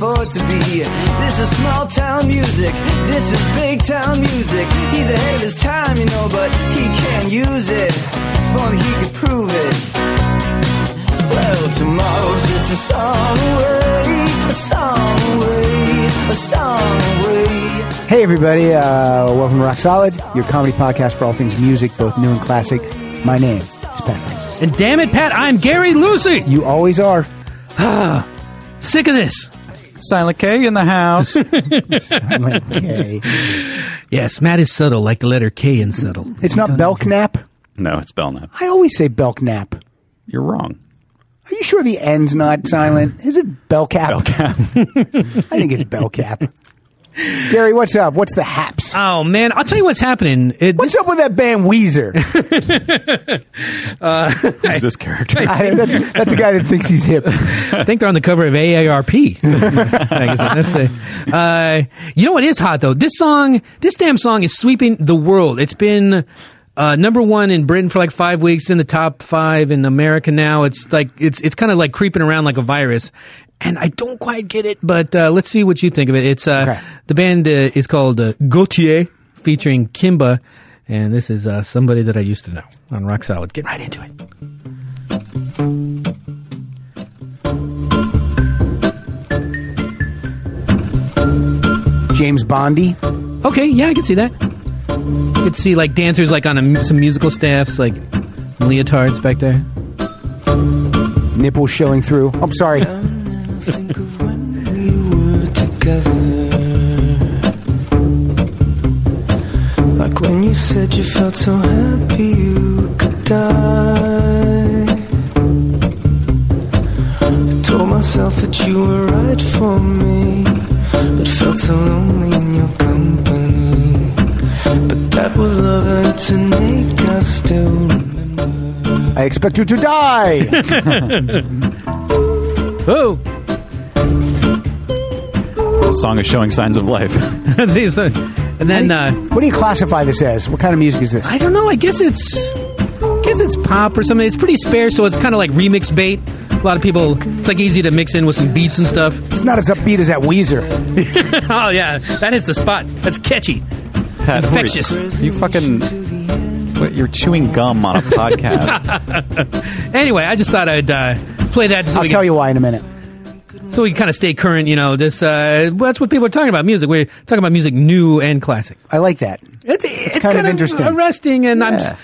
afford to be. This is small town music, this is big town music. He's ahead of his time, you know, but he can't use it. If only he could prove it. Well, tomorrow's just a song away, a song away, a song away. Hey everybody, welcome to Rock Solid, your comedy podcast for all things music, both new and classic. My name is Pat Francis. And damn it, Pat, I'm Gary Lucy. You always are. Sick of this. Silent K in the house. Silent K. Yes, Matt is subtle, like the letter K in subtle. It's not Belknap? No, it's Belknap. I always say Belknap. You're wrong. Are you sure the N's not silent? Is it Belcap? Belknap. I think it's Belcap. Gary, what's up? What's the haps? Oh, man, I'll tell you what's happening. What's up with that band Weezer? Who's this character? That's a guy that thinks he's hip. I think they're on the cover of AARP. I guess that's it. You know what is hot, though? This damn song is sweeping the world. It's been number one in Britain for like 5 weeks, in the top 5 in America now. It's like it's kind of like creeping around like a virus. And I don't quite get it, but let's see what you think of it. It's okay. The band is called Gautier, featuring Kimba, and this is somebody that I used to know on Rock Solid. Get right into it. James Bondy. Okay, yeah, I can see that. You could see like dancers like on some musical staffs, like leotards back there. Nipples showing through. I'm sorry. Think of when we were together, like when you said you felt so happy you could die. I told myself that you were right for me, but felt so lonely in your company. But that was love, and tonight I still remember. I expect you to die. Oh. The song is showing signs of life. And then What do you classify this as? What kind of music is this? I don't know. I guess it's pop or something. It's pretty sparse, so it's kind of like remix bait. A lot of people, it's like easy to mix in with some beats and stuff. It's not as upbeat as that Weezer. Oh yeah, that is the spot. That's catchy, Pat, infectious. You fucking... You're chewing gum on a podcast. Anyway, I just thought I'd play that. So I'll tell you why in a minute. So we kind of stay current, you know. This that's what people are talking about. Music. We're talking about music, new and classic. I like that. It's kind of interesting, arresting, and yeah.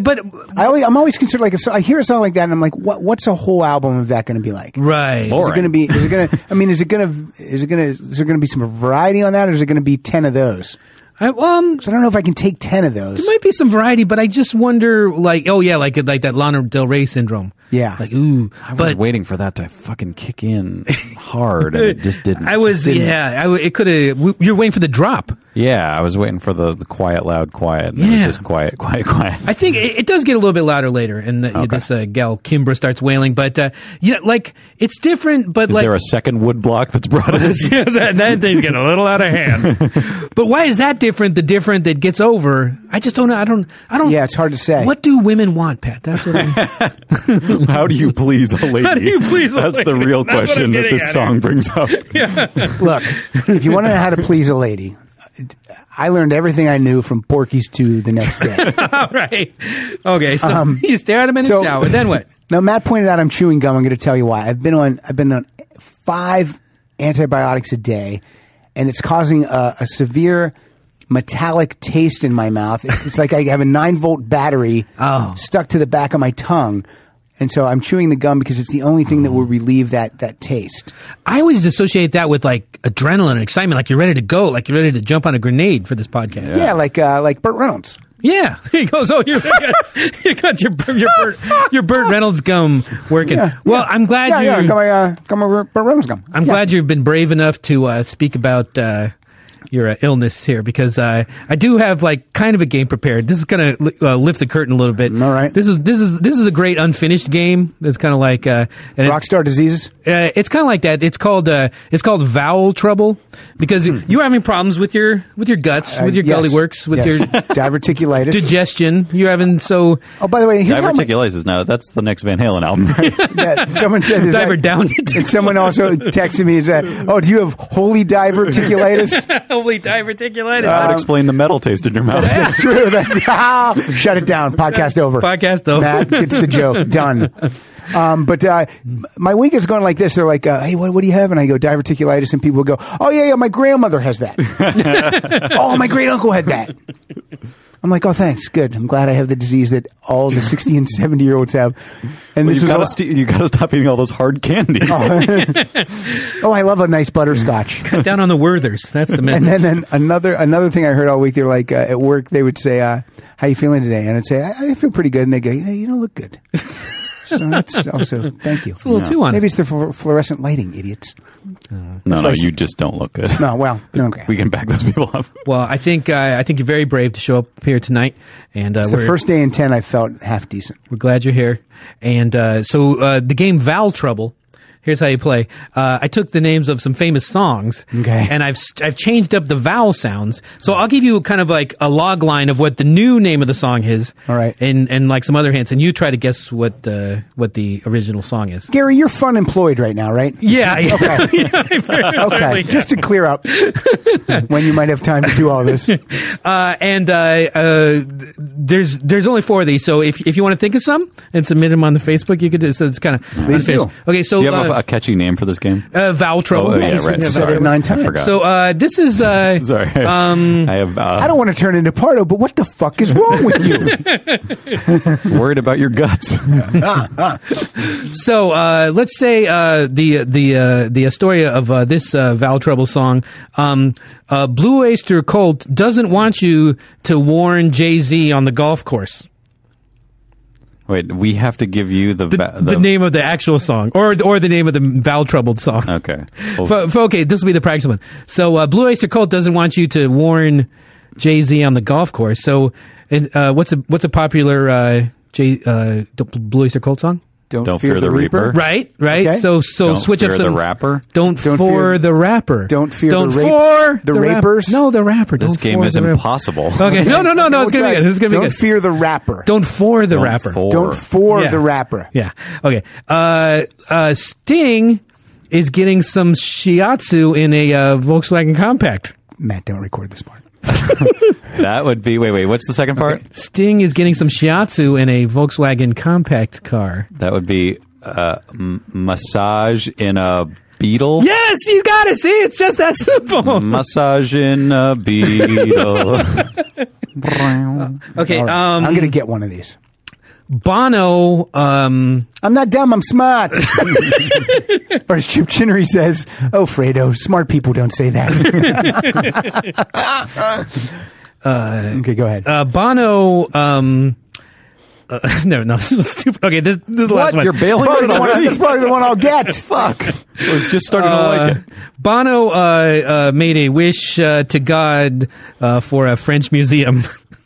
I'm always considered like I hear a song like that, and I'm like, what's a whole album of that going to be like? right. Is it going to be? Is it going to? I mean, is there going to be some variety on that, or is it going to be 10 of those? So I don't know if I can take 10 of those. There might be some variety, but I just wonder, like, oh yeah, like that Lana Del Rey syndrome. Yeah. Like, ooh. I was waiting for that to fucking kick in hard, and it just didn't. It could have. You're waiting for the drop. Yeah, I was waiting for the quiet, loud, quiet. And It was just quiet, quiet, quiet. I think it does get a little bit louder later, and this gal Kimbra starts wailing. But like it's different. But is there a second wood block that's brought in? that thing's getting a little out of hand. But why is that different? The different that gets over. I just don't know. I don't. Yeah, it's hard to say. What do women want, Pat? That's what How do you please a lady? How do you please a That's lady? the real That's question that this song brings up. Look, if you want to know how to please a lady, I learned everything I knew from Porky's 2 the next day. All right. Okay. So you stare at him in the shower. Then what? Now, Matt pointed out I'm chewing gum. I'm going to tell you why. I've been on 5 antibiotics a day, and it's causing a severe metallic taste in my mouth. It's like I have a 9-volt battery stuck to the back of my tongue. And so I'm chewing the gum because it's the only thing that will relieve that taste. I always associate that with like adrenaline and excitement, like you're ready to go, like you're ready to jump on a grenade for this podcast. Yeah, like Burt Reynolds. Yeah, he goes. Oh, you got your Burt Reynolds gum working. Yeah, well, yeah. I'm glad you. Yeah, got my Burt Reynolds gum. I'm glad you've been brave enough to speak about your illness here, because I do have like kind of a game prepared. This is going to lift the curtain a little bit. All right. This is a great unfinished game. It's kind of like Rockstar Diseases. it's kind of like that. It's called vowel trouble because you're having problems with your guts, with your Yes. gully works, with Yes. your Diverticulitis. digestion. You're having so Oh, by the way, here's how much, Diverticulitis. Now that's the next Van Halen album. that someone said. Is diver that, down. and someone also texted me and said, "Oh, do you have holy diverticulitis?" Holy diverticulitis. That would explain the metal taste in your mouth. That's true. Shut it down. Podcast over. Podcast over. Matt gets the joke. Done. But my week is going like this. They're like, "Hey, what do you have?" And I go, "Diverticulitis," and people go, "Oh yeah, my grandmother has that." "Oh, my great uncle had that." I'm like, "Oh, thanks. Good. I'm glad I have the disease that all the 60 and 70-year-olds have." And this you was gotta stop eating all those hard candies. oh, I love a nice butterscotch. Cut down on the Werthers. That's the message. And then another thing I heard all week, they're like, at work, they would say, "How you feeling today?" And I'd say, "I feel pretty good." And they go, "You don't look good." So that's also, thank you. It's a little too honest. Maybe it's the fluorescent lighting, idiots. No, you just don't look good. No, well, okay. We can back those people up. Well, I think you're very brave to show up here tonight, and It's the first day in 10 I felt half decent. we're glad you're here. And so the game Vowel Trouble. Here's how you play. I took the names of some famous songs, Okay. and I've changed up the vowel sounds. So I'll give you kind of like a log line of what the new name of the song is. All right. And like some other hints, and you try to guess what the original song is. Gary, you're fun employed right now, right? Yeah. Okay. Certainly. Okay, just to clear up when you might have time to do all this. There's only 4 of these, so if you want to think of some and submit them on the Facebook, you could. So it's kind of Please do. Okay, so Do you have a catchy name for this game? Vowel Trouble. Oh, yeah, right. Said Sorry. it 9 times. I forgot. So this is Sorry. I have. I don't want to turn into Pardo, but what the fuck is wrong with you? worried about your guts. So let's say the Astoria of this Vowel Trouble song. Blue Oyster Cult doesn't want you to warn Jay-Z on the golf course. Wait, we have to give you the name of the actual song, or the name of the Vowel Troubled song. Okay. Well, Okay, this will be the practice one. So Blue Oyster Cult doesn't want you to warn Jay-Z on the golf course. So what's a popular Blue Oyster Cult song? Don't fear the Reaper. Right. Okay. So Don't switch up fear some. the rapper. Don't fear for the rapper. Don't fear Don't the for the rap- rapers? No, the rapper. This Don't game for is the rapper. impossible. Okay. No. It's gonna be good. It's gonna be Don't good. fear the rapper. Don't for the rapper. Don't for Yeah. the rapper. Yeah. Okay. Sting is getting some shiatsu in a Volkswagen Compact. Matt, don't record this part. That would be. Wait. What's the second part? Sting is getting some shiatsu in a Volkswagen Compact car. That would be massage in a Beetle. Yes, you got it. See, it's just that simple. Massage in a Beetle. Okay. All right. I'm going to get one of these. Bono. I'm not dumb, I'm smart. Or as Chip Chinnery says, "Oh, Fredo, smart people don't say that." Okay, go ahead. Bono. No, this was stupid. Okay, this is the last one. You're bailing Probably on it already? that's probably the one I'll get. Fuck. I was just starting to like it. Bono made a wish to God for a French museum.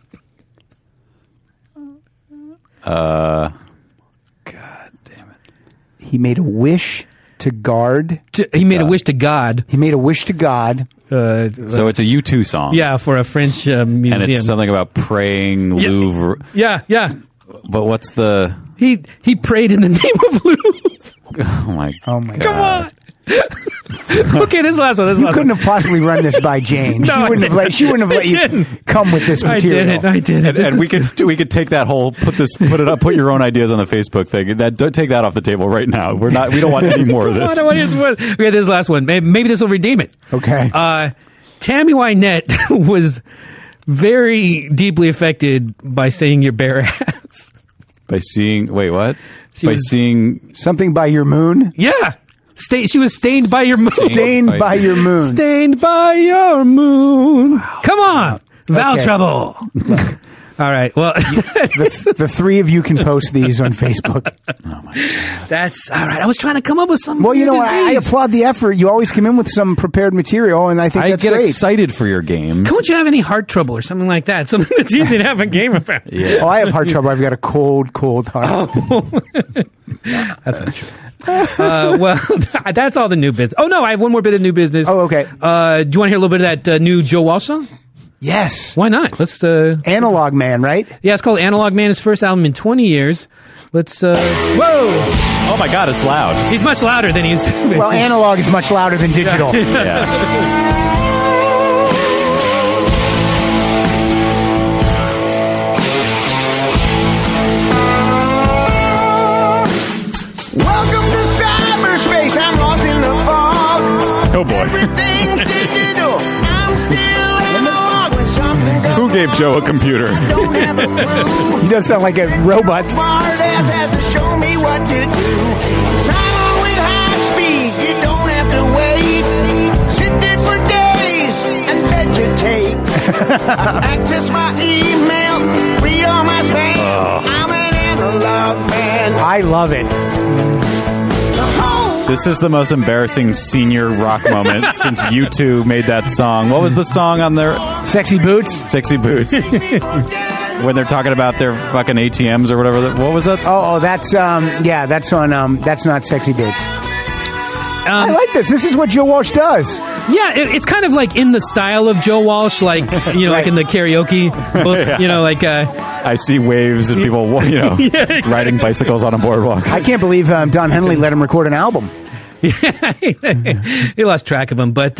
God damn it. He made a wish to guard. He made a wish to God. He made a wish to God. So it's a U2 song. Yeah, for a French museum. And it's something about praying Louvre. Yeah. But what's the... He prayed in the name of Louvre. Oh my God. Come on. Okay, this is the last one. You couldn't have possibly run this by Jane. No, She wouldn't have let you come with this material. I did it. And we could take that whole put your own ideas on the Facebook thing. Don't take that off the table right now. We don't want any more of this. Okay, this is the last one. Maybe this will redeem it. Okay. Tammy Wynette was very deeply affected by seeing your bare ass. By seeing... Wait, what? Seeing... Something by your moon? Yeah. She was stained by your moon. Stained by your moon. Stained by your moon. Come on. Vowel Okay. trouble. All right. Well, The three of you can post these on Facebook. that's all right. I was trying to come up with some. Well, you know, I disease. applaud the effort. You always come in with some prepared material, and I think I that's get great. excited for your games. Don't you have any heart trouble or something like that? Something that's easy to have a game about. Yeah. Oh, I have heart trouble. I've got a cold heart. That's not true. Well, that's all the new business. Oh no, I have one more bit of new business. Oh, okay. Do you want to hear a little bit of that new Joe Walsh song? Yes. Why not? Let's. Analog Man, right? Yeah, it's called Analog Man. His first album in 20 years. Let's. Whoa! Oh my God, it's loud. He's much louder than he used to be. Well, analog is much louder than digital. Yeah. Welcome to cyberspace. I'm lost in the fog. Oh boy. Everything's digital. I'm still analog when something goes Who gave Joe a computer? Don't have a clue. He does sound like a robot. Smart ass has to show me what to do. Travel with high speed. You don't have to wait. Sit there for days and vegetate. Access my email. Read all my spam. I'm an analog man. I love it. This is the most embarrassing senior rock moment since U2 made that song. What was the song on their Sexy Boots. Sexy Boots? When they're talking about their fucking ATMs or whatever. What was that? Oh, that's that's on that's not Sexy Boots. I like this. This is what Joe Walsh does. Yeah, it's kind of like in the style of Joe Walsh, like like in the karaoke book. Yeah. You know, like I see waves and people, riding bicycles on a boardwalk. I can't believe Don Henley let him record an album. he lost track of him, but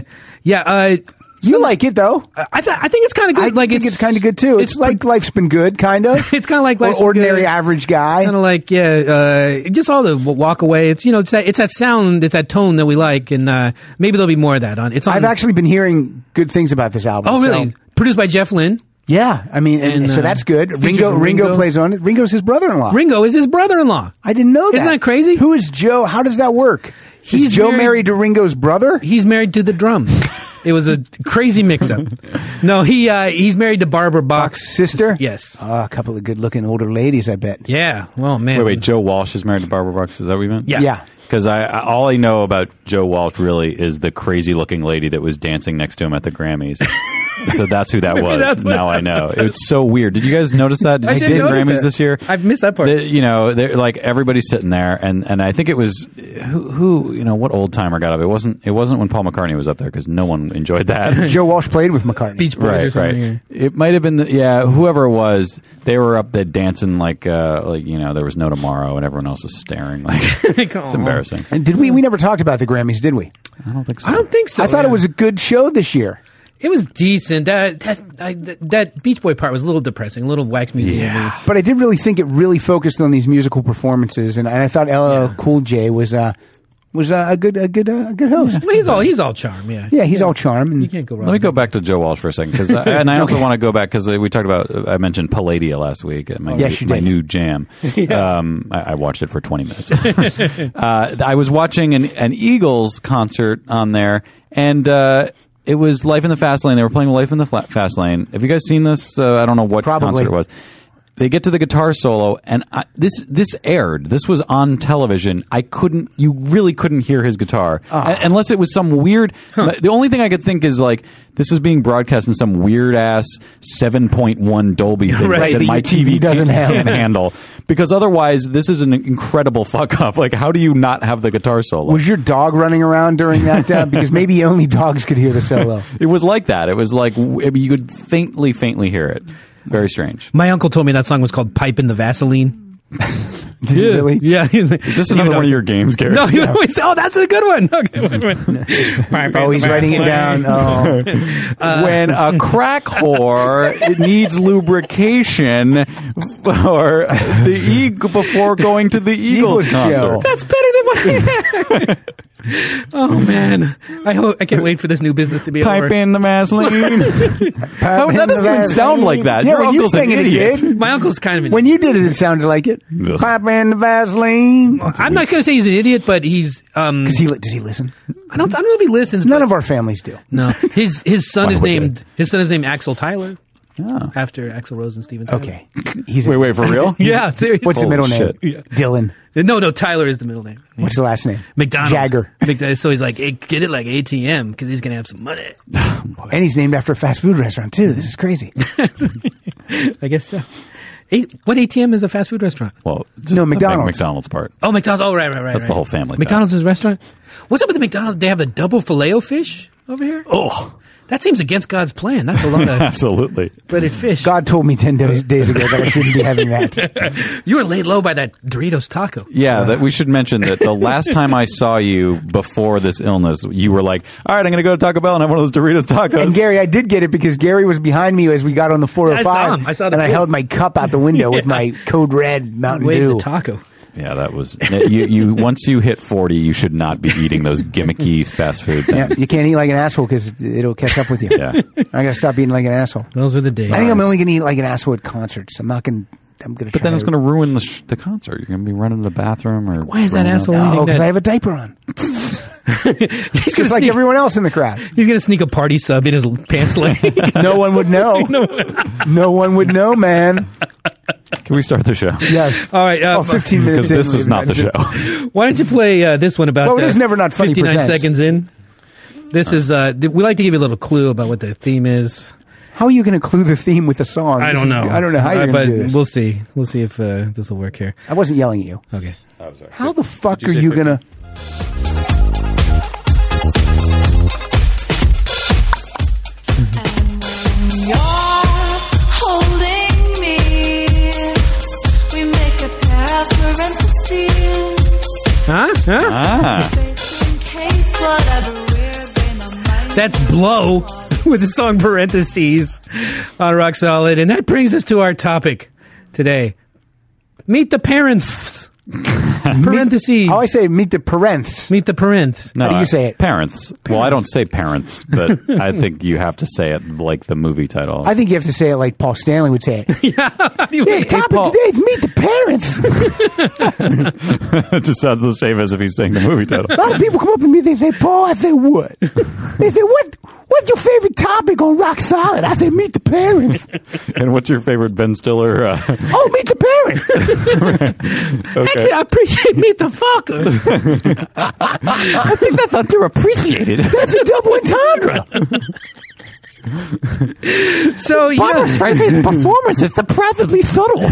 You like it though. I think it's kind of good. I think it's kind of good too. It's like life's been good, kind of. It's kind of like life's or ordinary good. average guy. Kind of like just all the walk away. It's it's that sound, it's that tone that we like, and maybe there'll be more of that on. It's on. I've actually been hearing good things about this album. Oh really? So, Produced by Jeff Lynne. yeah, I mean, and so that's good. features Ringo plays on it. Ringo's his brother-in-law. Ringo is his brother-in-law. I didn't know that. Isn't that crazy? Who is Joe? How does that work? He's is Joe married- married to Ringo's brother? He's married to the drum. It was a crazy mix-up. No, he's married to Barbara Bach's Sister? Yes. Oh, a couple of good-looking older ladies, I bet. Yeah. Well, man. Wait, Joe Walsh is married to Barbara Bucks. Is that what you meant? Yeah. Yeah. Because all I know about Joe Walsh really is the crazy-looking lady that was dancing next to him at the Grammys. So that's who that was. that's what Now I know. It's so weird. Did you guys notice that? Did I you did see the notice Grammys that. this year? I've missed that part. They're like everybody's sitting there, and I think it was who what old timer got up? It wasn't when Paul McCartney was up there because no one enjoyed that. Joe Walsh played with McCartney. Beach Boys or Right, something. right. It might have been, whoever it was. They were up there dancing like there was no tomorrow, and everyone else was staring. Like it's embarrassing. And did we never talked about the Grammys, did we? I don't think so. I don't think so. I thought yeah. it was a good show this year. It was decent. That Beach Boy part was a little depressing, a little wax museum. But I did really think it really focused on these musical performances, and I thought LL Cool J was a good host. Well, he's all charm. Yeah. Yeah, he's all charm. And You can't go wrong. Let me go back to Joe Walsh for a second, and I also want to go back because we talked about. I mentioned Palladia last week. Yes, you my did. new jam. I watched it for 20 minutes. I was watching an Eagles concert on there, and it was Life in the Fast Lane. They were playing Life in the Fast Lane. Have you guys seen this? I don't know what Probably. concert it was. They get to the guitar solo, and this aired. This was on television. You really couldn't hear his guitar unless it was some weird. The only thing I could think is like this is being broadcast in some weird ass 7.1 Dolby thing Right, that that my your TV TV doesn't can't handle. Because otherwise, this is an incredible fuck up. Like, how do you not have the guitar solo? was your dog running around during that? Because maybe only dogs could hear the solo. It was like that. It was like you could faintly hear it. Very strange. My uncle told me that song was called "Pipe in the Vaseline." Did you really? Yeah. Is this another one of your games, Gary? No, you always say, "Oh, that's a good one." Okay, wait. Oh, he's writing it down. Oh, When a crack whore needs lubrication before going to the Eagles Eagles show. concert. That's better than Oh man, I can't wait for this new business to be Pipe over. in the Vaseline. That doesn't even sound like that. Yeah, Your when you uncle's an sang it, it idiot. did. My uncle's kind of an When you did it, it sounded like it. Ugh. Pipe in the Vaseline. I'm not going to say he's an idiot, but he's Does he listen? I don't know if he listens. None but, of our families do. no. His son Why is would they? named Axel Tyler Oh. after Axl Rose and Steven Tyler. Okay. He's Wait, for real? Yeah, seriously. What's the middle name? shit. Yeah. Dylan. No, Tyler is the middle name. What's the last name? McDonald. Jagger. So he's like, hey, get it like ATM because he's going to have some money. And he's named after a fast food restaurant, too. This is crazy. I guess so. What ATM is a fast food restaurant? Well, just No, the big McDonald's. McDonald's part. Oh, McDonald's. Oh, right. That's the whole family. McDonald's is a restaurant? What's up with the McDonald's? They have the double Filet-O-Fish over here? Oh, That seems against God's plan. That's a lot of absolutely. breaded fish. God told me 10 days ago that I shouldn't be having that. You were laid low by that Doritos taco. Yeah, that we should mention that the last time I saw you before this illness, you were like, "All right, I'm going to go to Taco Bell and have one of those Doritos tacos." And Gary, I did get it because Gary was behind me as we got on the 405. I saw him. I saw the and I pool. held my cup out the window with my Code Red Mountain Wait, Dew. the taco. Yeah, that was you. Once you hit 40, you should not be eating those gimmicky fast food things. Yeah, you can't eat like an asshole because it'll catch up with you. Yeah. I got to stop eating like an asshole. Those were the days. I think I'm only going to eat like an asshole at concerts. I'm not going to. But then it's going to ruin the concert. You're going to be running to the bathroom or Why is that running out. asshole Oh, eating because that? I have a diaper on. He's Just like everyone else in the crowd. He's going to sneak a party sub in his pants leg. No one would know. No one would know, man. Can we start the show? Yes. All right. 15 minutes Because in. this we're is not the gonna- show. Why don't you play this one about Well, it is never not funny 59 presents. seconds in? This is, we like to give you a little clue about what the theme is. How are you going to clue the theme with a song? I don't know. I don't know how you're but going to do this. we'll see. We'll see if this will work here. I wasn't yelling at you. Okay. How the fuck Did you are say you 50? going to... You're holding me. We make a pair of parentheses. Huh? Just in case whatever we're in my mind. That's Blow with the song Parentheses on Rock Solid. And that brings us to our topic today. Meet the parents. Parentheses. How I say meet the parents. Meet the parents. No, How do you say it? Parents. Well, I don't say parents, but I think you have to say it like the movie title. I think you have to say it like Paul Stanley would say it. Anyway, Hey, topic Paul. today is meet the parents. It just sounds the same as if he's saying the movie title. A lot of people come up to me, they say, Paul, I say, what? They say, what's your favorite topic on Rock Solid? I say, meet the parents. And what's your favorite Ben Stiller? Oh, meet the parents. Okay. I appreciate Meet the Fuckers. I think that's underappreciated. That's a double entendre. So, yeah. Barbara Streisand's performance is surprisingly subtle.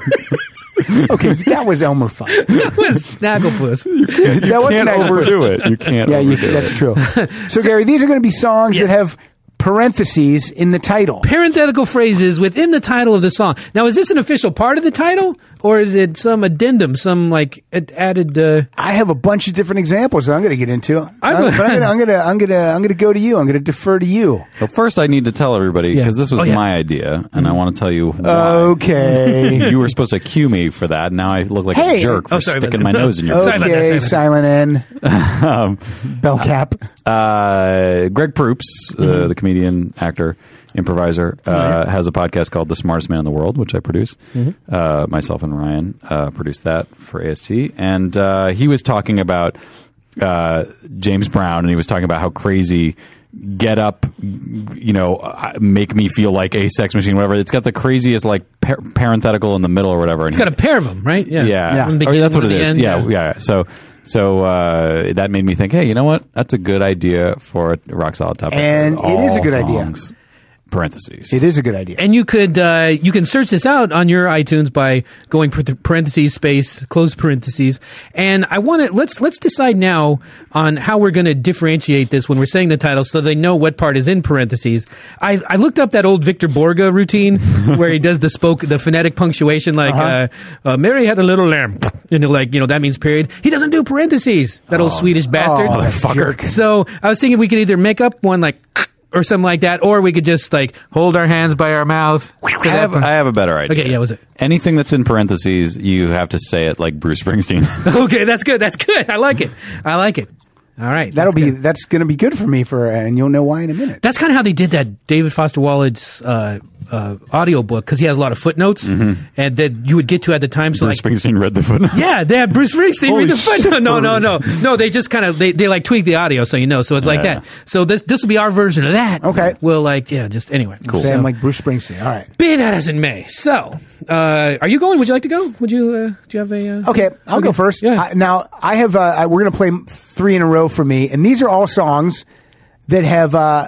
Okay, that was Elmer Fudd. That was Snagglepuss. That was Can't Snagglepuss. overdo it. You can't Yeah, overdo that's it. true. So, Gary, these are going to be songs Yes. that have parentheses in the title. Parenthetical phrases within the title of the song. Now, is this an official part of the title, or is it some addendum, some like added? I have a bunch of different examples that I'm going to get into. I'm- But I'm going to go to you. I'm going to defer to you. But first, I need to tell everybody, because this was Oh, yeah. my idea, and I want to tell you why. Okay. You were supposed to cue me for that. and Now I look like Hey. a jerk for Oh, sorry about sticking that. my nose in your Sorry about that, Okay, sorry Silent N. Bell cap. Greg Proops, the comedian, actor, improviser, has a podcast called The Smartest Man in the World, which I produce. Myself and Ryan produced that for AST. And he was talking about James Brown, and he was talking about how crazy Get Up, make me feel like a sex machine, whatever. It's got the craziest, like, parenthetical in the middle or whatever. It's got a pair of them, right? Yeah. Yeah. One Or beginning, that's what one it at the is. end, Yeah. So that made me think, hey, you know what? That's a good idea for a Rock Solid topic. And it is a All good idea. songs, Parentheses. It is a good idea. And you can search this out on your iTunes by going parentheses space close parentheses. And I want to let's decide now on how we're going to differentiate this when we're saying the title, so they know what part is in parentheses. I looked up that old Victor Borga routine where he does the phonetic punctuation, like Mary had a little lamb, and that means period. He doesn't do parentheses. That old Swedish bastard. that fucker. So I was thinking we could either make up one like or something like that, or we could just like hold our hands by our mouth. I have a better idea. Okay, yeah, what's it? Anything that's in parentheses, you have to say it like Bruce Springsteen. Okay, that's good. That's good. I like it. All right, That's going to be good for me and you'll know why in a minute. That's kind of how they did that David Foster Wallace audio book, because he has a lot of footnotes and that you would get to at the time. So Bruce Springsteen read the footnotes. Yeah, they have Bruce Springsteen read the footnote. No. They just kind of they like tweak the audio, so you know. So it's like that. So this will be our version of that. Okay. We'll just anyway. Cool. Sam like Bruce Springsteen. All right. Be that as it may. So, are you going? Would you like to go? Would you? Do you have a? Okay, I'll go first. Yeah. Now I have. We're going to play 3 in a row for me, and these are all songs that have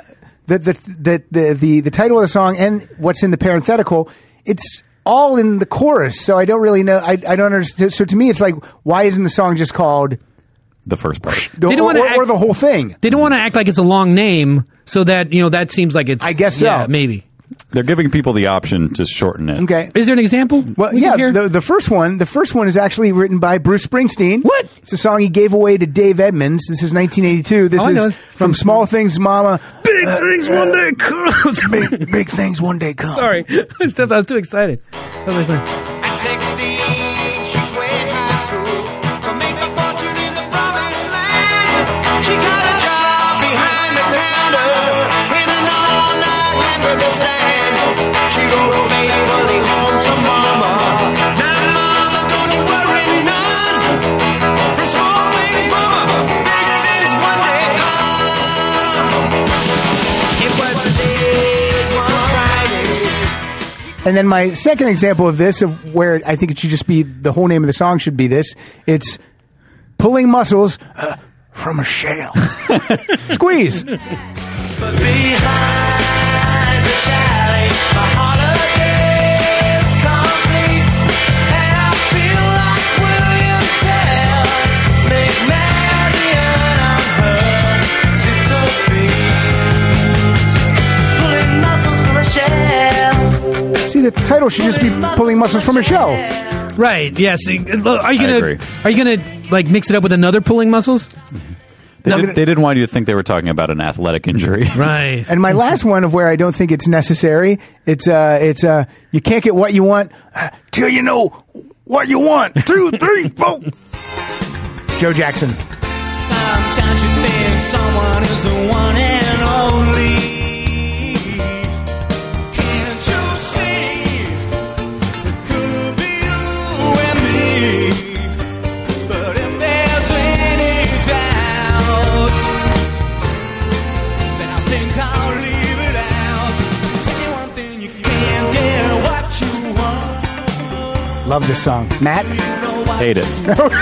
the title of the song and what's in the parenthetical. It's all in the chorus, so I don't really know. I don't understand. So to me, it's like, why isn't the song just called the first part, or the whole thing? They don't want to act like it's a long name, so that that seems like it's. I guess so. Yeah, maybe. They're giving people the option to shorten it. Okay. Is there an example? Well, the first one is actually written by Bruce Springsteen. What? It's a song he gave away to Dave Edmunds. This is 1982. This is from Small Things, Mama. Big things one day come. Big things one day come. Sorry, I was too excited. At 16, she quit high school to make a fortune in the promised land. She got a job behind the counter in an all-night hamburger stand. She wrote faithfully home to Mama. Now, Mama, don't you worry none. From small things, Mama, big things one day come. It was late one Friday. And then my second example of this, of where I think it should just be, the whole name of the song should be this. It's Pulling Muscles from a Shell. Squeeze. But behind the chalet, my holiday's complete, and I feel like William Tell, McMahon on her pulling muscles from a shell. See, the title should just be Pulling Muscles from a Shell. Right. Yes. Are you agree. gonna like mix it up with another pulling muscles? They didn't want you to think they were talking about an athletic injury. Right. And my last one of where I don't think it's necessary, it's you can't get what you want till you know what you want. 2, 3, 4. Joe Jackson. Sometimes you think someone is the one and only. Can't you see? It could be you and me. But if there's any doubt, then I think I'll leave it out. To tell you one thing, you can't get what you want. Love this song. Matt? Hate it.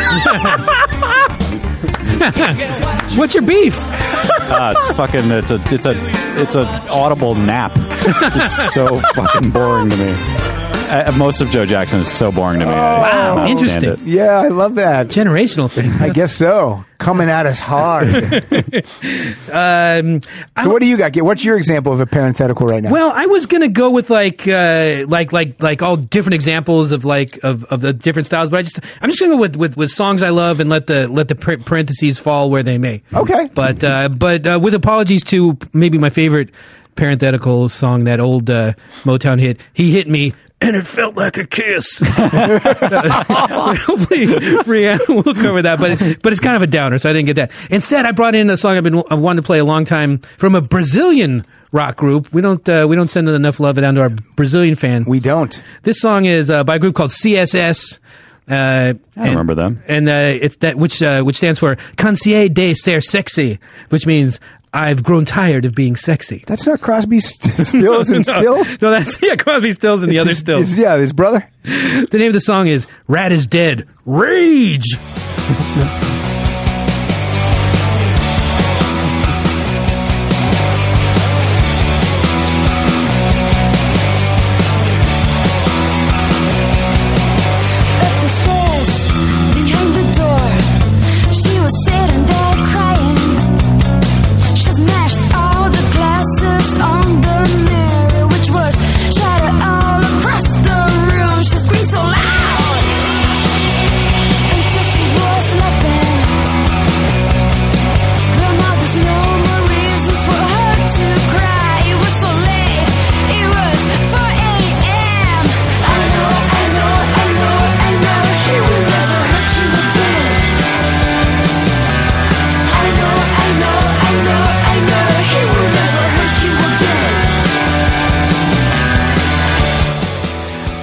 What's your beef? It's fucking. It's a audible nap. Just so fucking boring to me. Most of Joe Jackson is so boring to me. Wow, I can't stand interesting. it. Yeah, I love that. Generational thing. I guess so. Coming at us hard. So what do you got? What's your example of a parenthetical right now? Well, I was gonna go with like all different examples of of the different styles, but I'm just gonna go with songs I love and let the parentheses fall where they may. Okay. But with apologies to maybe my favorite parenthetical song, that old Motown hit, "He Hit Me and It Felt Like a Kiss." Hopefully Rihanna will cover that, but it's kind of a downer, so I didn't get that. Instead, I brought in a song I've wanted to play a long time from a Brazilian rock group. We don't send enough love down to our Brazilian fan. We don't. This song is by a group called CSS. I remember them. And it's that which stands for Cansei de Ser Sexy, which means I've grown tired of being sexy. That's not Crosby, Stills and Stills? No, that's Crosby, Stills and the other Stills. His brother. The name of the song is "Rat Is Dead, Rage." At the stairs, behind the door, she was sitting there crying. She smashed all the glasses on the mirror, which was shattered all across the room. She screamed so loud until she was laughing.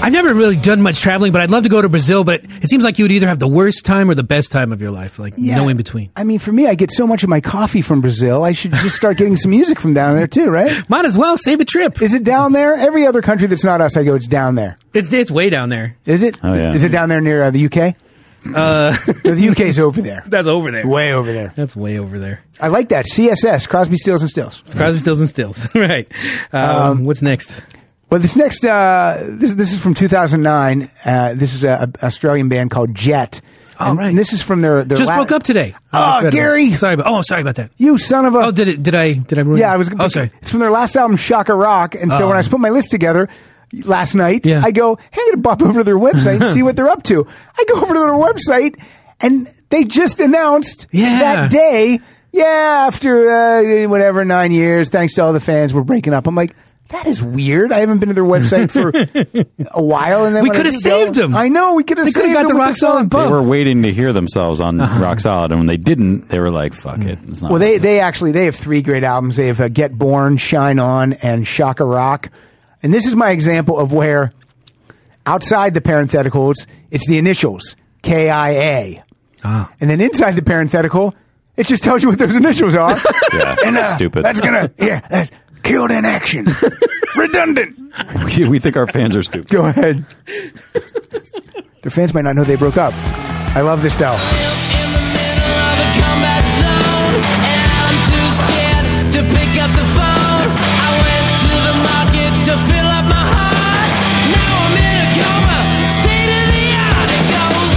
I've never really done much traveling, but I'd love to go to Brazil. But it seems like you would either have the worst time or the best time of your life, like no in between. I mean, for me, I get so much of my coffee from Brazil. I should just start getting some music from down there too, right? Might as well save a trip. Is it down there? Every other country that's not us, I go, it's down there. It's way down there. Is it? Oh, yeah. Is it down there near the UK? No, the UK's over there. That's over there. Way over there. That's way over there. I like that. CSS, Crosby, Stills, and Stills. Crosby, Stills, and Stills. Right. What's next? Well, this next, this is from 2009. This is an Australian band called Jet. Oh, right. And this is from their Just broke up today. Oh, Gary. Sorry about that. You son of a... Oh, did I ruin it? Yeah, I was... Oh, sorry. It's from their last album, Shaka Rock. And so when I was putting my list together last night, Yeah. I go, hey, I'm going to pop over to their website and see what they're up to. I go over to their website, and they just announced that day, after whatever, 9 years, thanks to all the fans, we're breaking up. I'm like, that is weird. I haven't been to their website for a while. And then We when could have saved them. I know, we could have They could saved have got them the with Rock Solid They bump. were waiting to hear themselves on Rock Solid, and when they didn't, they were like, "Fuck it." It's not Well, they have 3 great albums. They have Get Born, Shine On, and Shaka Rock. And this is my example of where outside the parentheticals, it's the initials, KIA. Ah. And then inside the parenthetical, it just tells you what those initials are. Yeah, And stupid. that's killed in action. Redundant. we think our fans are stupid. Go ahead. Their fans might not know they broke up. I love this though. In the middle of a combat zone, and I'm too scared to pick up the phone. I went to the market to fill up my heart. Now I'm in a coma, state of the art. It goes.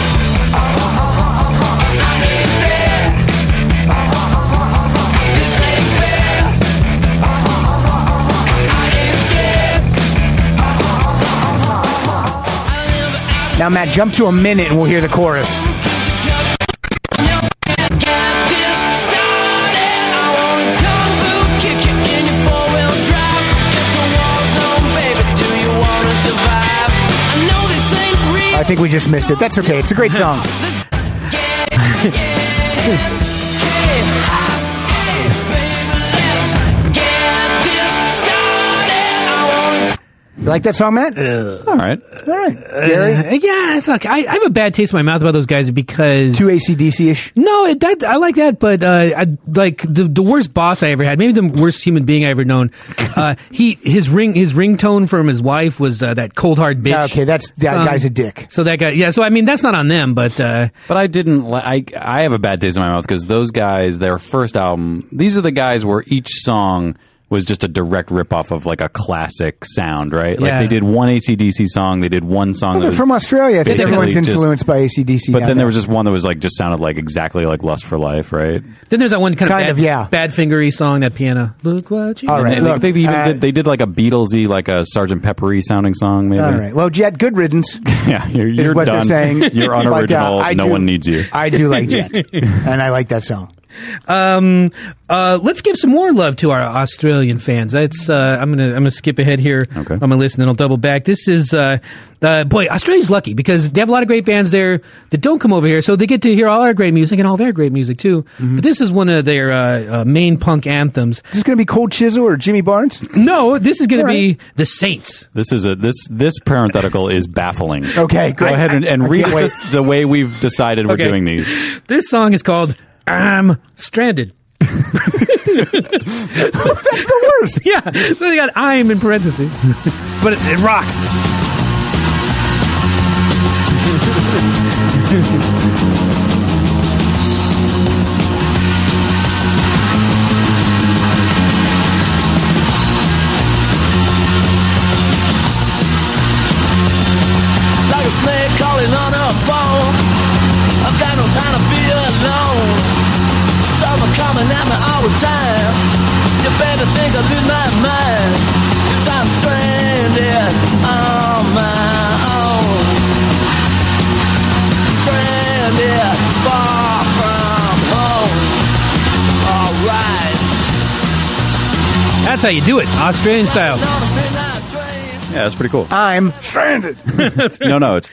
I ain't fair. This ain't fair. I ain't scared. I live out of Now, Matt, jump to a minute and we'll hear the chorus. I think we just missed it. That's okay. It's a great song. You like that song, Matt? All right. All right. Gary? Yeah, it's okay. I have a bad taste in my mouth about those guys because... Too AC/DC-ish? No, I like that, but I like the worst boss I ever had. Maybe the worst human being I ever known. His ringtone from his wife was that cold hard bitch. Okay, that song. guy's a dick. So that guy, yeah. So I mean, that's not on them, but But I didn't. I have a bad taste in my mouth because those guys, their first album, these are the guys where each song was just a direct ripoff of like a classic sound, right? Like Yeah. they did one AC/DC song, they did one song Well, that they're was from Australia. I think basically everyone's just- influenced by AC/DC. But down then there there was just one that was like just sounded like exactly like Lust for Life, right? then there's that one kind Kind of of, yeah. bad fingery song, that piano. Look what you All right, And look, they even uh, did like a Beatlesy, like a Sgt. Peppery sounding song, maybe. All right. Well, Jet, good riddance. Yeah, you're is what done. they're saying. You're But, unoriginal. I no do- one needs you. I do like Jet, and I like that song. Let's give some more love to our Australian fans. That's I'm gonna skip ahead here Okay. on my list, and then I'll double back. This is boy, Australia's lucky because they have a lot of great bands there that don't come over here, so they get to hear all our great music and all their great music too. But this is one of their main punk anthems. Is this going to be Cold Chisel or Jimmy Barnes? No, this is going to All be the Saints. This is this parenthetical is baffling. Okay, Go great. ahead and I read can't wait. just the way we've decided we're Okay. doing these. This song is called "I'm Stranded." That's the worst. Yeah, so they got "I'm" in parentheses, but it rocks. Like a snake calling on a phone. I've got no time to be alone. Summer coming at me all the time. You better think I lose my mind. 'Cause I'm stranded on my own. Stranded far from home. Alright. That's how you do it, Australian style. On a midnight train. Yeah, that's pretty cool. I'm stranded. No, it's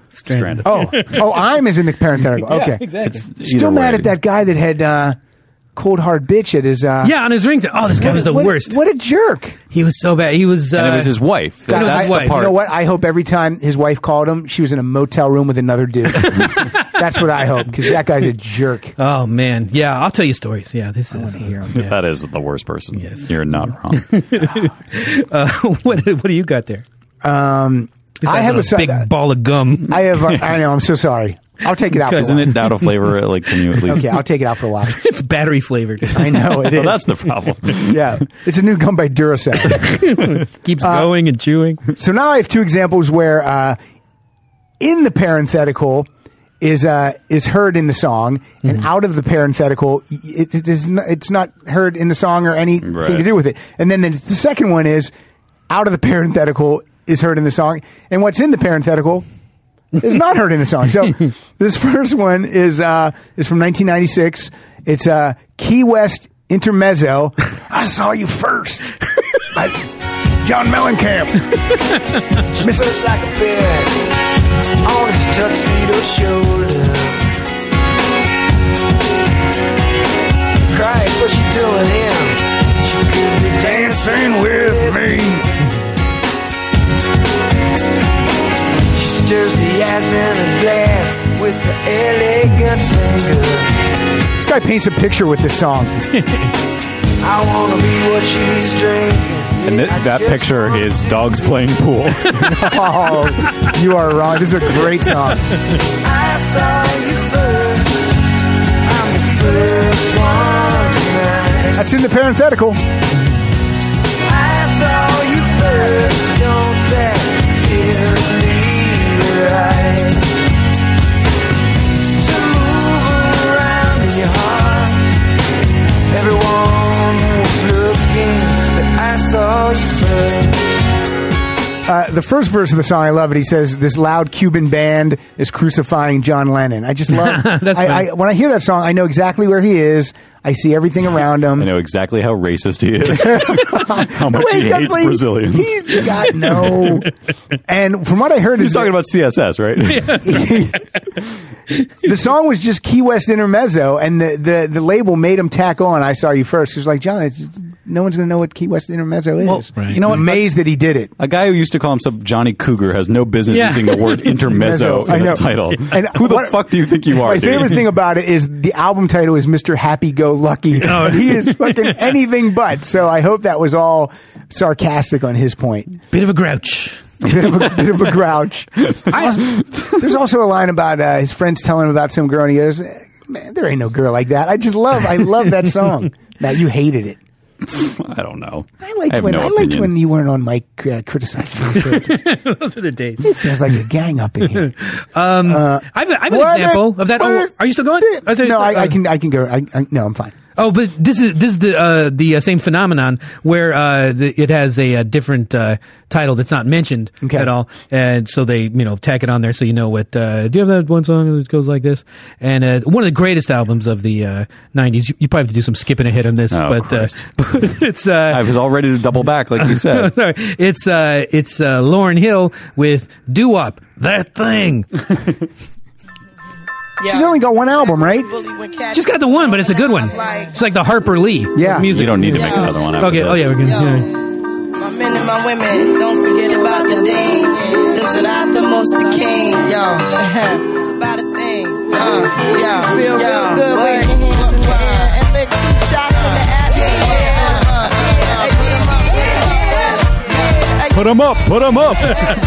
stranded. Oh, I'm is in the parenthetical. Okay. exactly. It's Still either mad way. at that guy that had cold hard bitch at his. Yeah, on his ringtone. Oh, this guy was the worst. What a jerk! He was so bad. He was. And it was his wife. it was That's his the wife. part. You know what? I hope every time his wife called him, she was in a motel room with another dude. That's what I hope, because that guy's a jerk. Oh man, yeah. I'll tell you stories. Yeah, this is. Yeah. That is the worst person. Yes. You're not wrong. What do you got there? I have a big ball of gum. I have. I know. I'm so sorry. I'll take it out. For a Isn't while. it out of flavor? Like, can you at least? Okay, I'll take it out for a while. It's battery flavored. I know it is. Well, that's the problem. Yeah, it's a new gum by Duracell. Keeps going and chewing. So now I have two examples where in the parenthetical is heard in the song, and out of the parenthetical it's not heard in the song or anything Right. to do with it. And then the second one is out of the parenthetical is heard in the song, and what's in the parenthetical is not heard in the song. So this first one is from 1996. It's Key West Intermezzo. I saw you first. Like John Mellencamp. Smells like a bed on his tuxedo shoulder. Christ, what's she doing him? She could be dancing with me. She stirs the ice in a glass with her elegant finger. This guy paints a picture with this song. I wanna be what she's drinking. And that picture is dogs playing pool. Oh, you are wrong. This is a great song. I saw you first. I'm the first one tonight. That's in the parenthetical. I saw you first. Don't that feel me right? To move around in your heart. Everyone was looking, but I saw you first. The first verse of the song, I love it. He says, "This loud Cuban band is crucifying John Lennon." I just love. That's when I hear that song, I know exactly where he is. I see everything around him. I know exactly how racist he is. How much he hates Brazilians. He's got no. And from what I heard, He's talking about CSS, right? the song was just Key West Intermezzo, and the label made him tack on "I Saw You First." He was like, John, no one's going to know what Key West Intermezzo is. Well, right. You know what? Amazed that he did it. A guy who used to call himself Johnny Cougar has no business using the word intermezzo I in know. the title. And Who the fuck do you think you are? My dude? favorite thing about it is the album title is Mr. Happy Go Lucky. Oh. He is fucking anything but. So I hope that was all sarcastic on his point. Bit of a grouch. bit of a grouch. There's also a line about his friends telling him about some girl, and he goes, "Man, there ain't no girl like that." I love that song. Matt, you hated it. I don't know. I liked have when no I liked opinion. when you weren't on mic criticizing the choices. Those were the days. It feels like a gang up in here. I have an example of that. Oh, are you still going? No, I can go. No, I'm fine. Oh, but this is the same phenomenon where it has a different title that's not mentioned at all, and so they tack it on there so you know what. Do you have that one song that goes like this? And one of the greatest albums of the '90s. You probably have to do some skipping ahead on this, but it's. I was all ready to double back, like you said. Sorry. It's Lauryn Hill with "Doo Wop," that thing. She's only got one album, right? She's got the one, but it's a good one. It's like the Harper Lee music. You don't need to make another one. Okay. Oh yeah, we're gonna. My men and my women, don't forget about the ding. Listen out the most the king, yo. It's about a thing. Yo, feel real good with your hands in the air and lick 2 shots in the atmosphere. Put 'em up. Put 'em up.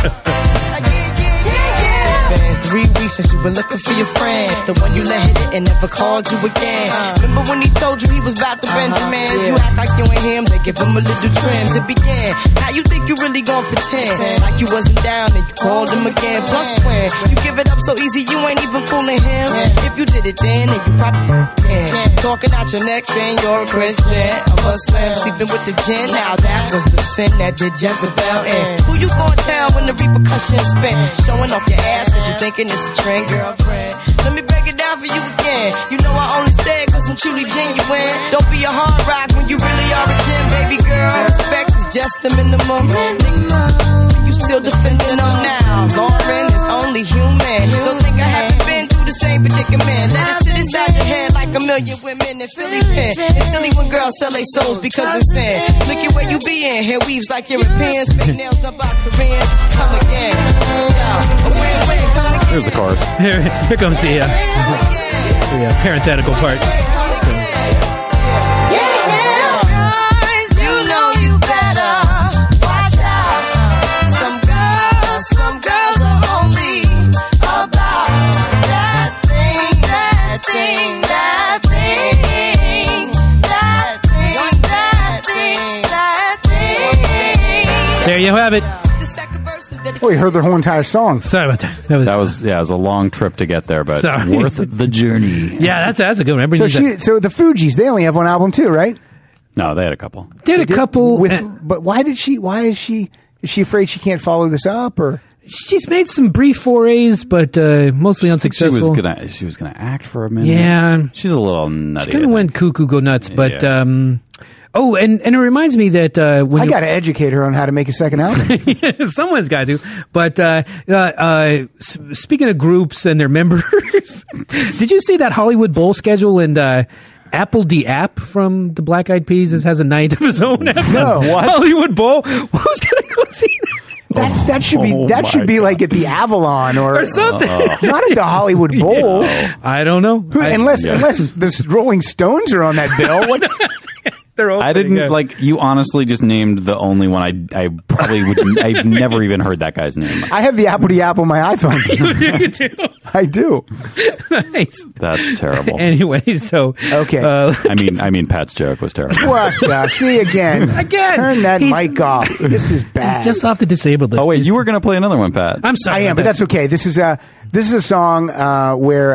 3 weeks since you were looking for your friend, the one you let hit it and never called you again. Remember when he told you he was about to Benjamins? You act like you ain't him, they give him a little trim to begin. Now you think you really gon' pretend like you wasn't down and you called him again. Plus when you give it up so easy, you ain't even fooling him. If you did it then you probably can. Talking out your neck saying you're a Christian, a Muslim, sleeping with the gin. Now that was the sin that did Jezebel in. Who you gon' tell when the repercussions spin? Showing off your ass cause you thinking it's a trend, girlfriend. Let me break it down for you again. You know I only said cause I'm truly genuine. Don't be a hard rock when you really are a gem, baby girl. Respect is just the minimum. You still defending them now. Lauren is only human. Don't think I haven't been through the same predicament. Let it sit inside your head like a million women in Philly pen. It's silly when girls sell their souls because it's sin. Look at where you be in. Hair weaves like Europeans. Fake nails done by Koreans. Come again. Yeah. A win-win. Come again. Here's the chorus. Here comes the parenthetical part. There you have it. Oh, you heard their whole entire song. Sorry about that. That was it was a long trip to get there, but Sorry. worth the journey. Yeah, that's a good one. Everybody So needs that. so the Fugees, they only have one album too, right? No, they had a couple. Did a couple But why is she afraid she can't follow this up, or? she's made some brief forays, but mostly unsuccessful. She was gonna act for a minute. Yeah. she's a little nutty. She kind of went cuckoo, go nuts, but Yeah. oh, and it reminds me that when I got to educate her on how to make a second album. someone's got to. But speaking of groups and their members, did you see that Hollywood Bowl schedule? And Apple D App from the Black Eyed Peas has a night of his own. No. What? Hollywood Bowl. Who's gonna go see that? That should be like at the Avalon Or something? not at the Hollywood Bowl. I don't know. Unless the Rolling Stones are on that bill. What's They're I didn't like. You honestly just named the only one. I probably would. I've never even heard that guy's name. I have the Apple D App on my iPhone. You do. I do. Nice. That's terrible. Anyway, so Okay. I mean, Pat's joke was terrible. What? See again. Again. Turn that He's- mic off. This is bad. He's just off the disabled list. Oh wait, He's- you were going to play another one, Pat. I'm sorry. I am, about but that. that's okay. This is a song where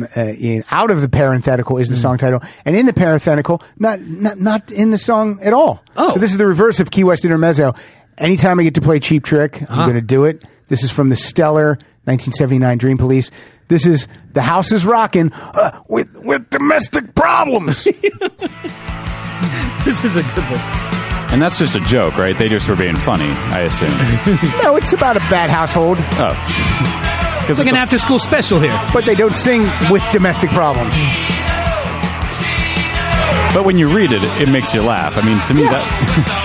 out of the parenthetical is the song title, and in the parenthetical, not in the song at all. Oh. So this is the reverse of Key West Intermezzo. Anytime I get to play Cheap Trick, I'm going to do it. This is from the stellar 1979 Dream Police. This is The House is Rockin' with domestic problems. This is a good one. And that's just a joke, right? They just were being funny, I assume. No, it's about a bad household, Oh, because It's like an after-school special here. but they don't sing with domestic problems. But when you read it, it makes you laugh. I mean, to me, that.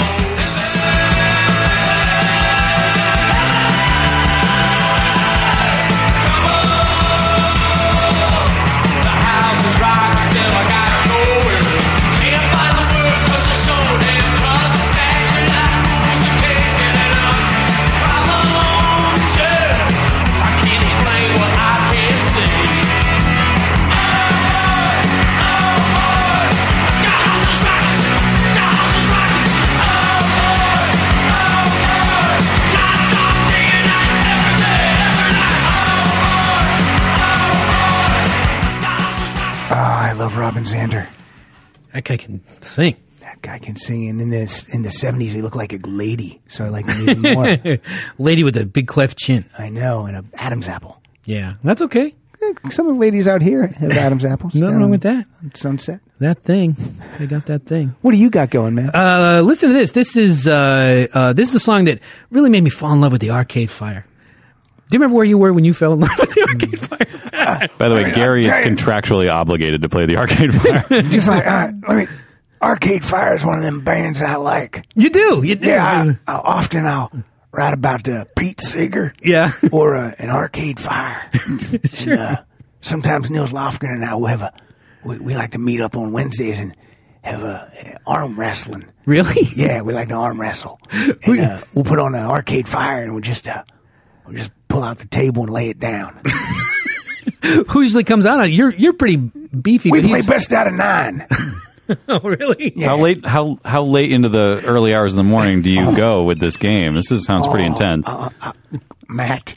I love Robin Zander. That guy can sing. That guy can sing, and in the 70s he looked like a lady, so I like him even more. Lady with a big cleft chin. I know, and an Adam's apple. Yeah, that's okay. Some of the ladies out here have Adam's apples. Nothing down wrong with that. on Sunset. That thing. They got that thing. What do you got going, man? Listen to this. This is the song that really made me fall in love with the Arcade Fire. Do you remember where you were when you fell in love with the Arcade Fire? By the way, Gary is contractually obligated to play the Arcade Fire. Just like, Arcade Fire is one of them bands I like. You do. You do. Yeah, I'll write about Pete Seeger. Yeah. Or an Arcade Fire. Sure. And, sometimes Nils Lofgren and I will have we like to meet up on Wednesdays and have arm wrestling. Really? Yeah, we like to arm wrestle. And we'll put on an Arcade Fire and we'll just pull out the table and lay it down. Who usually comes out on it? You're pretty beefy. We but play he's- best out of 9. Oh, really? Yeah. How late into the early hours of the morning do you go with this game? This sounds pretty intense. Matt,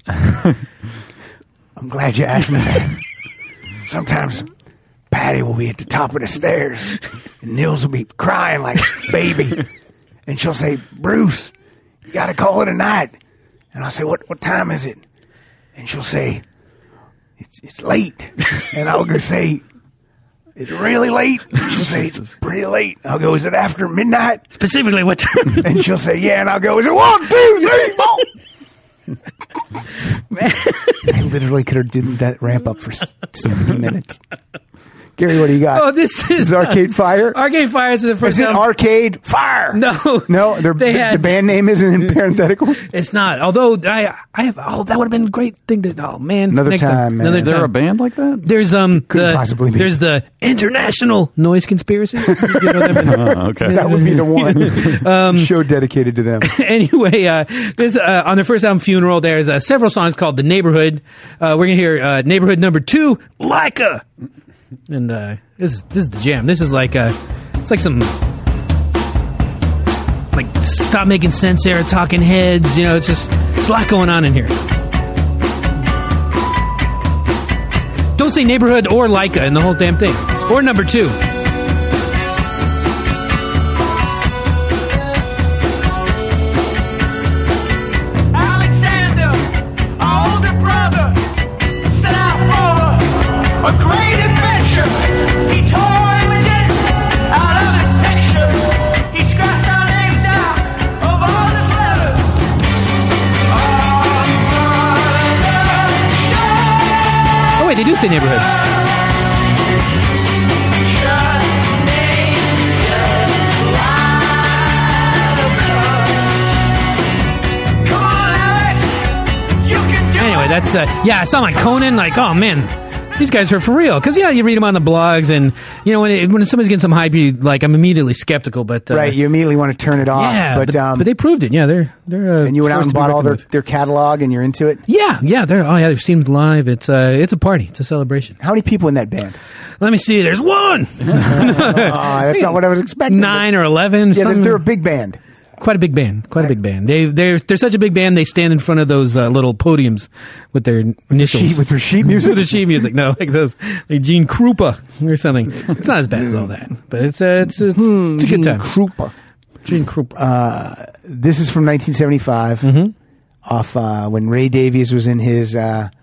I'm glad you asked me that. Sometimes Patty will be at the top of the stairs and Nils will be crying like a baby. And she'll say, Bruce, you got to call it a night. And I'll say, what time is it? And she'll say, it's late. And I'll go say, it's really late. She'll say, it's pretty late. I'll go, is it after midnight? Specifically, what time? And she'll say, yeah. And I'll go, is it 1, 2, 3, 4? I literally could have done that ramp up for 70 minutes. Gary, what do you got? Oh, this is Arcade Fire. Arcade Fire is the first Is it album. Arcade Fire? No. No, the band name isn't in parentheticals. It's not. Although I have. Oh, that would have been a great thing to. Oh man, Another next time, man. Another Is there time. a band like that? There's possibly be. there's the International Noise Conspiracy. You know them? Oh, okay. That would be the one show dedicated to them. Anyway, this on their first album, Funeral. There's several songs called "The Neighborhood." We're gonna hear "Neighborhood Number 2," Leica, and this is the jam. This is like it's like some like Stop Making Sense era, Talking Heads. You know, it's a lot going on in here. Don't say Neighborhood or Leica in the whole damn thing, or Number 2. Alexander, our older brother, set out for a great adventure. He tore images out of his picture. He scratched our names down of all his letters. Oh wait, they do say Neighborhood. Come on, Alex, you can do Anyway, it. that's I saw my Conan. Like, oh man, these guys are for real. Because you read them on the blogs, and you know when somebody's getting some hype, I'm immediately skeptical. But Right, you immediately want to turn it off. yeah, but they proved it. Yeah, they're. and you went out force and to be bought all reckoned with. their catalog, and you're into it. Yeah, they've seen it live. It's a party. It's a celebration. How many people in that band? Let me see. There's one, That's not what I was expecting. 9 or 11. Yeah, something. they're a big band. Quite a big band. Quite a big band. They're such a big band. They stand in front of those little podiums with their initials. With their sheet music. With the sheet music. No, like those, like Gene Krupa or something. It's not as bad as all that, but it's a good time. Krupa. Gene Krupa. This is from 1975, off when Ray Davies was in his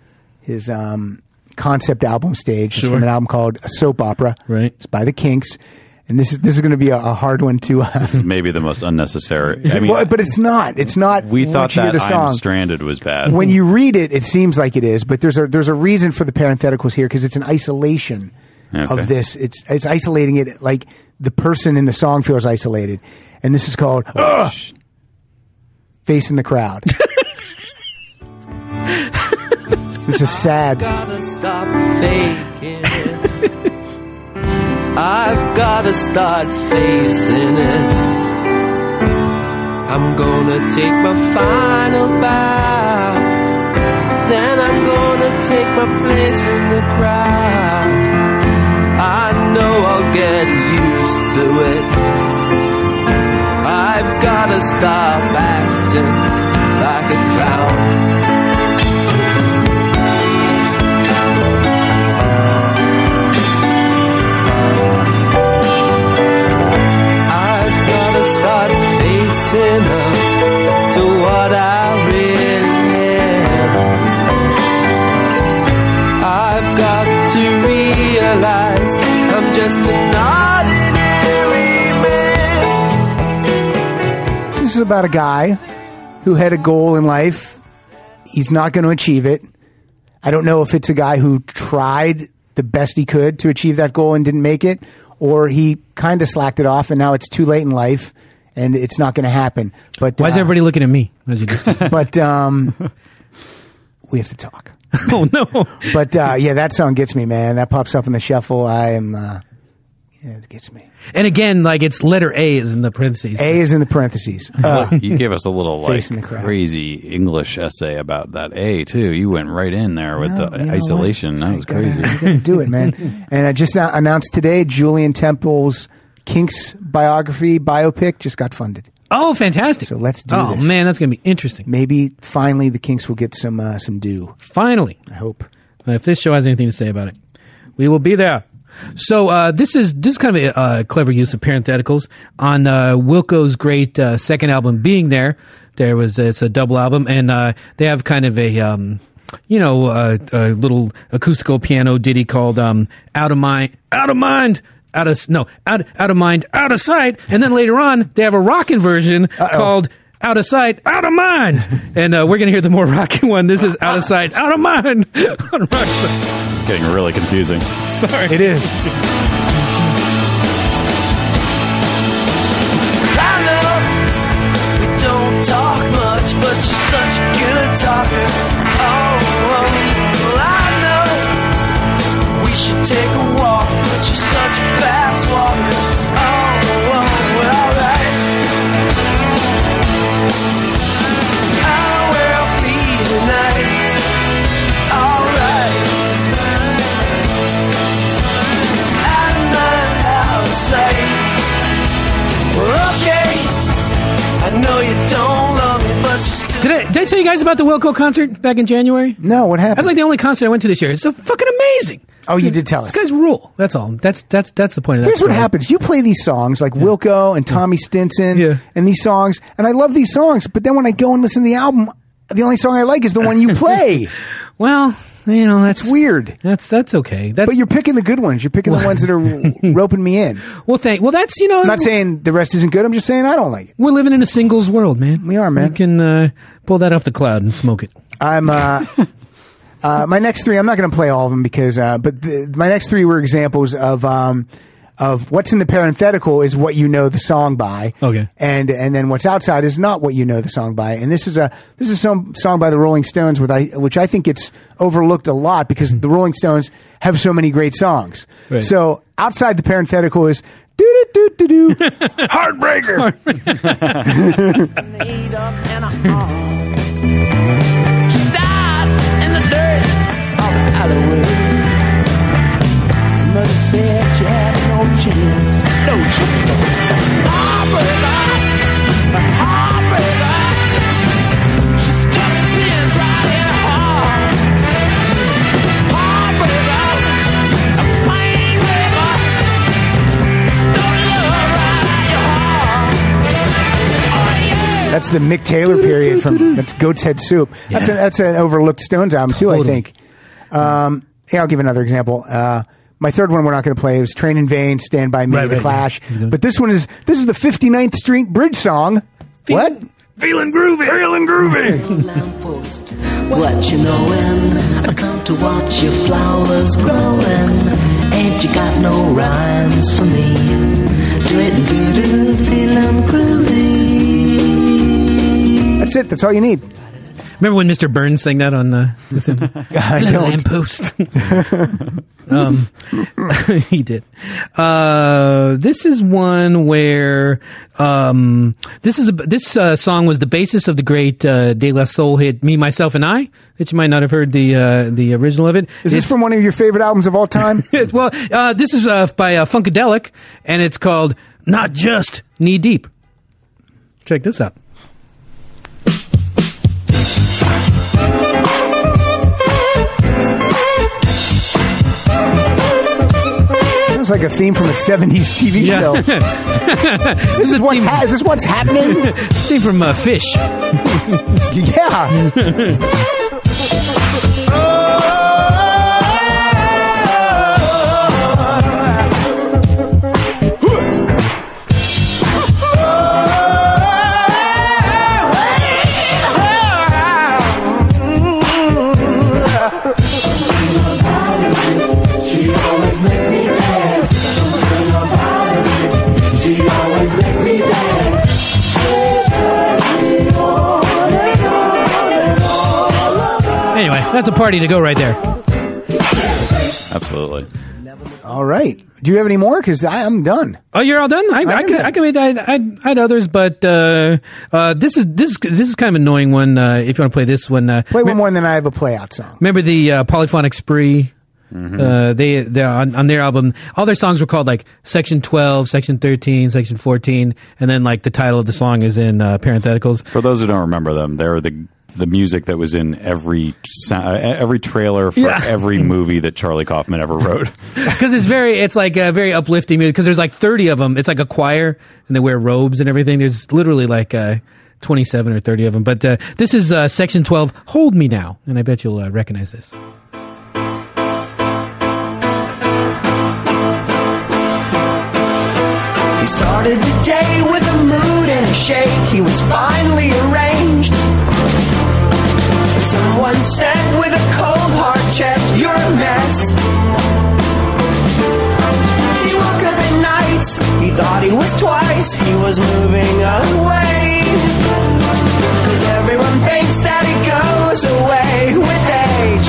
concept album stage. It's Sure. from an album called A Soap Opera. Right. It's by the Kinks, and this is going to be a hard one to. This is maybe the most unnecessary. I mean, well, but it's not. It's not. we once thought you hear that the I'm song. Stranded was bad. When you read it, it seems like it is, but there's a reason for the parentheticals here because it's an isolation Okay. of this. It's isolating it like the person in the song feels isolated, and this is called Facing the Crowd. This is sad. Gotta stop faking it. I've gotta start facing it. I'm gonna take my final bow. Then I'm gonna take my place in the crowd. I know I'll get used to it. I've gotta stop acting like a clown. I've gotta start facing up to what I really am. I've got to realize I'm just an ordinary man. This is about a guy who had a goal in life. He's not going to achieve it. I don't know if it's a guy who tried the best he could to achieve that goal and didn't make it, or he kind of slacked it off and now it's too late in life and it's not going to happen. But Why is everybody looking at me? As you just, But we have to talk. oh no! But yeah, that song gets me, man. That pops up in the shuffle. It gets me. And again, like it's letter A is in the parentheses. A is in the parentheses. You gave us a little like Facing the crowd. crazy English essay about that A too. You went right in there with Well, the you know isolation. what? That was I gotta crazy. do it, man. And I just announced today, Julian Temple's Kinks biopic just got funded. Oh, fantastic! So let's do Oh this. man, that's gonna be interesting. Maybe finally the Kinks will get some due. Finally, I hope. if this show has anything to say about it, we will be there. So this is kind of a clever use of parentheticals on Wilco's great second album, Being There. It's a double album, and they have kind of a little acoustical piano ditty called "Out of Mind, Out of Mind." Out of mind, out of sight, and then later on they have a rockin' version called Out of Sight, Out of Mind. And we're going to hear the more rocky one. This is Out of Sight, Out of Mind on Rockstar. It's getting really confusing. Sorry. It is. I know we don't talk much, but you're such a good talker. Oh, well, I know we should take a walk, but you're such a fast walker. Oh, well, alright. I know where I'll be tonight. Alright. Out of sight. Well, okay. I know you don't love me, but you still. Did I tell you guys about the Wilco concert back in January? No, what happened? That's like the only concert I went to this year. It's so fucking amazing. Oh, you did tell us. These guys rule. That's all. That's the point of that. Here's what story. happens. You play these songs like Wilco and Tommy Stinson Yeah. and these songs, and I love these songs, but then when I go and listen to the album, the only song I like is the one you play. Well, you know, that's weird. That's okay. That's But you're picking the good ones. You're picking the ones that are roping me in. well, that's, you know, I'm not saying the rest isn't good. I'm just saying I don't like it. we're living in a singles world, man. We are, man. You can pull that off the cloud and smoke it. I'm my next three. I'm not going to play all of them because, my next three were examples of what's in the parenthetical is what you know the song by. Okay. And then what's outside is not what you know the song by. And this is some song by the Rolling Stones which I think gets overlooked a lot because the Rolling Stones have so many great songs. Right. So outside the parenthetical is do do do do do Heartbreaker. Made us in a home. She died in the dirt of Hollywood. Mother said she had no chance. No chance. Heartbreaker. Heartbreaker. She stuck pins right in her heart. Heartbreaker. A plain river. Stuck love right out your heart. Oh, yeah. That's the Mick Taylor period from that's Goat's Head Soup. That's an overlooked Stones album too, I think. I'll give another example. My third one we're not going to play is Train in Vain, Stand By Me, Right, The right, Clash. yeah. But this is the 59th Street Bridge song. What? Feeling groovy. Feeling groovy. Lamppost, what you knowin'? I come to watch your flowers growin'. Ain't you got no rhymes for me? Do it do feeling groovy. That's it. That's all you need. Remember when Mr. Burns sang that on The Simpsons? I don't. Lamppost. He did. This is one where this song was the basis of the great De La Soul hit "Me, Myself, and I," that you might not have heard the original of it. Is this from one of your favorite albums of all time? Well, this is by Funkadelic, and it's called "Not Just Knee Deep." Check this out. Sounds like a theme from a 70s TV Yeah. show. Is this what's happening? Theme from Fish. Yeah. Anyway, that's a party to go right there. Absolutely. All right. Do you have any more? Because I'm done. Oh, you're all done. I had others, but this is kind of an annoying one. If you want to play this one, Play one more, and then I have a play out song. remember the Polyphonic Spree? They on their album, all their songs were called like Section 12, Section 13, Section 14, and then like the title of the song is in parentheticals. For those who don't remember them, they're the music that was in every trailer for Yeah. every movie that Charlie Kaufman ever wrote. Because it's like very uplifting music. Because there's like 30 of them. It's like a choir, and they wear robes and everything. There's literally like 27 or 30 of them. But this is Section 12, Hold Me Now, and I bet you'll recognize this. He started the day with a mood and shake, he was finally arranged. Someone said with a cold hard chest, you're a mess. He woke up at nights, he thought he was twice, he was moving away. 'Cause everyone thinks that he goes away with age.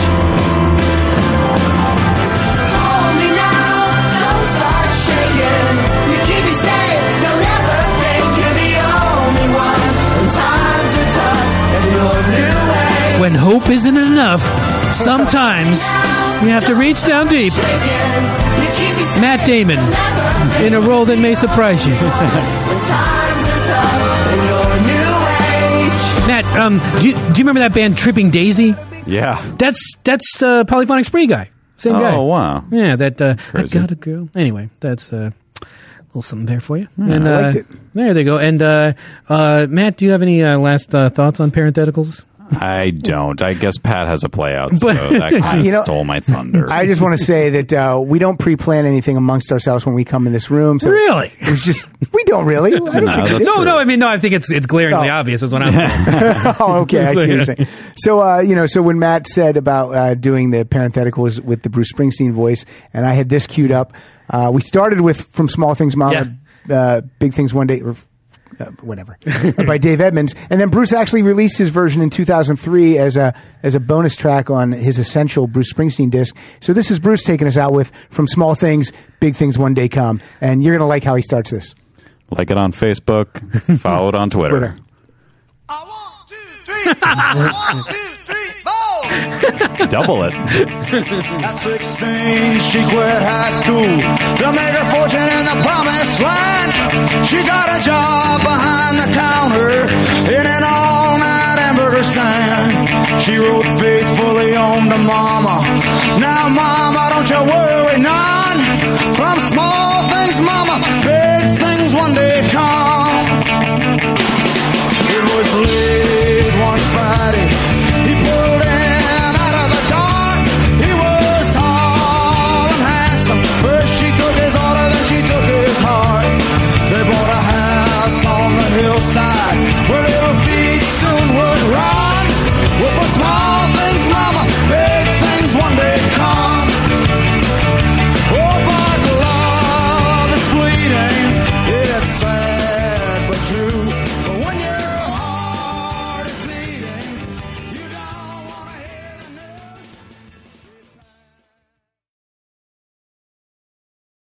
Hold me now, don't start shaking. You keep me safe, don't ever think you're the only one. When times are tough and you're new age. When hope isn't enough, sometimes you have to reach down deep. Matt Damon, in a role that may surprise you. When times are tough and you're new age. Matt, do you remember that band Tripping Daisy? Yeah. That's Polyphonic Spree guy. Same guy. Oh, wow. Yeah, that I crazy. got a girl. Anyway, that's a little something there for you. I liked it. There they go. And Matt, do you have any last thoughts on parentheticals? I don't. I guess Pat has a play out, so But- that kind of stole my thunder. I just want to say that we don't pre-plan anything amongst ourselves when we come in this room. So Really? It was just, we don't really. I don't think that's it is. No, I mean, no, I think it's glaringly Oh. obvious is what I'm saying. Oh, okay. I see what you're saying. So, so when Matt said about doing the parentheticals with the Bruce Springsteen voice, and I had this queued up, we started with From Small Things, Mama, Big Things One Day, or whatever, by Dave Edmunds. And then Bruce actually released his version in 2003 as a bonus track on his Essential Bruce Springsteen disc. So this is Bruce taking us out with From Small Things, Big Things One Day Come. And you're going to like how he starts this. Like it on Facebook, follow it on Twitter. Twitter. 1, 2, 3, 1, 2, 3, 4. Double it. At 16, she quit high school to make a fortune in the promised land. She got a job behind the counter in an all-night hamburger stand. She wrote faithfully home to Mama. Now, Mama, don't you worry none. From small things, Mama, big things one day come. It was late one Friday. He pulled in out of the dark. He was tall and handsome. First she took his order, then she took his heart. They bought a house on the hillside